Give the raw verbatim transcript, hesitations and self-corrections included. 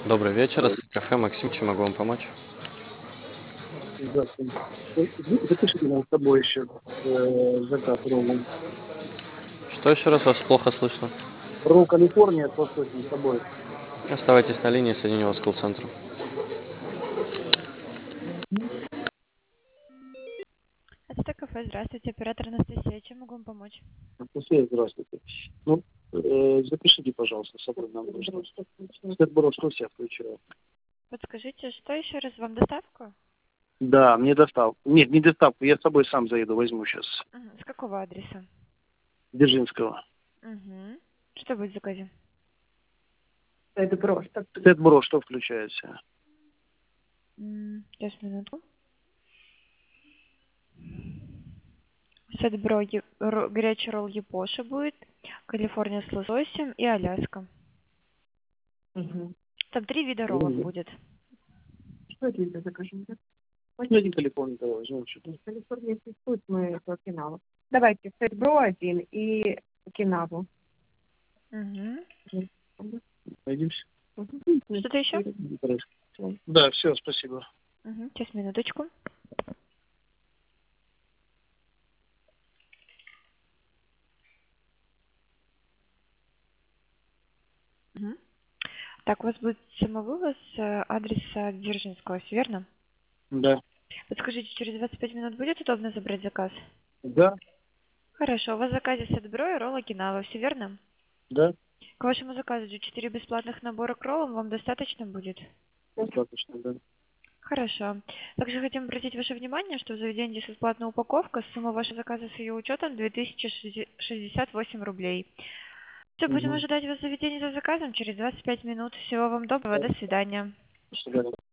Добрый вечер, это кафе Максим, чем могу вам помочь? Здравствуйте. Э, за запишите нам с собой еще, э, заказ роллом. Что еще раз вас плохо слышно? Ролл Калифорния с лососем с собой. Оставайтесь на линии, соединю вас с колл-центром. Мгм. Это кафе, здравствуйте, оператор Анастасия, чем могу вам помочь? Анастасия, здравствуйте. Ну, э, запишите, пожалуйста, с собой нам нужно. Сет-брошку я включаю. Подскажите, что еще раз, вам доставку? Да, мне доставку. Нет, не доставку, я с собой сам заеду, возьму сейчас. Мгм. С какого адреса? Дзержинского. Угу. Что будет в заказе? Это просто. Сет-бро, что включается? М, Сейчас, минутку. Сет-бро, е- ро- горячий ролл Япоша будет, Калифорния с лососем и Аляска. Угу. Там три вида роллов Мгм. будет. Что это за закажем? Ну, один телефон того возьмем что-то. Калифорния существует, мы по Окинаву. Давайте Сетбро один и Окинаву. Угу. Найдемся. Что-то еще? Да, все, спасибо. Угу. Сейчас, минуточку. Мгм. Так, у вас будет самовывоз э, адреса Дзержинского, всё верно? Да. Подскажите, через двадцать пять минут будет удобно забрать заказ? Да, Хорошо, у вас в заказе сет-бро и ролл Окинава, все верно? да, К вашему заказу же четыре бесплатных набора к роллам вам достаточно будет? достаточно, да. Хорошо. Также хотим обратить ваше внимание, что в заведении здесь бесплатная упаковка, сумма вашего заказа с ее учетом две тысячи шестьдесят восемь рублей. Все, будем Угу. ожидать вас в заведении за заказом через двадцать пять минут. Всего вам доброго, до свидания. До свидания.